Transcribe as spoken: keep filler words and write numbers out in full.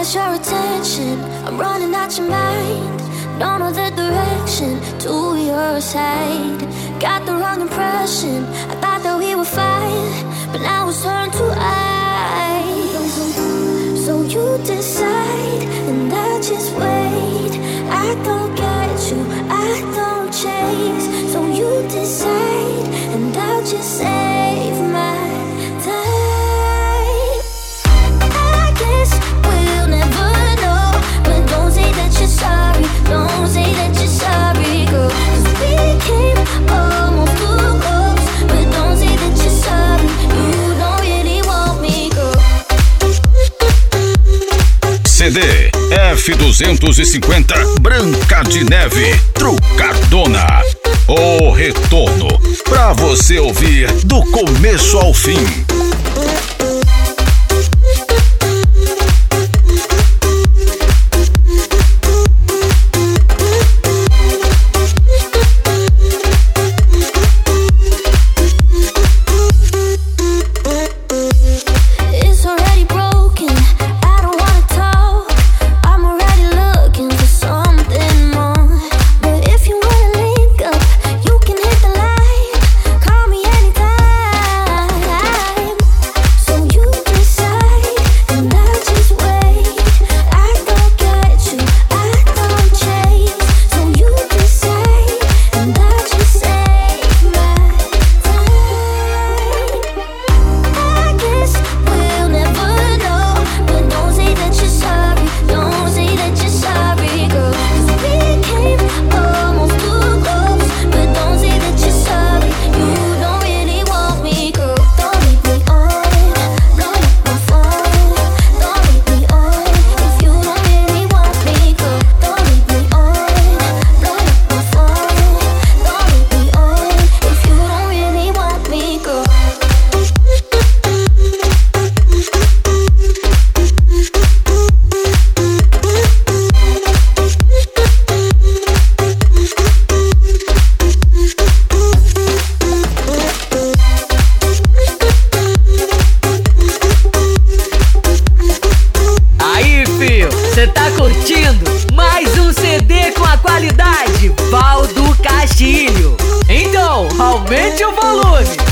lost your attention, I'm running out your mind. Don't know the direction to your side. Got the wrong impression, I thought that we were fine, but now it's turned to ice. So you decide, and I just wait. I don't get you, I don't chase. So you decide, and I'll just save my time. I guess we'll never know, but don't say that you're sorry. Don't say that you're sorry, girl, 'cause we came almost too close. But don't say that you're sorry, you don't really want me, girl. C D F duzentos e cinquenta Branca de Neve Trucadona. O retorno pra você ouvir do começo ao fim. Cê tá curtindo mais um C D com a qualidade Valdo Castilho? Então, aumente o volume!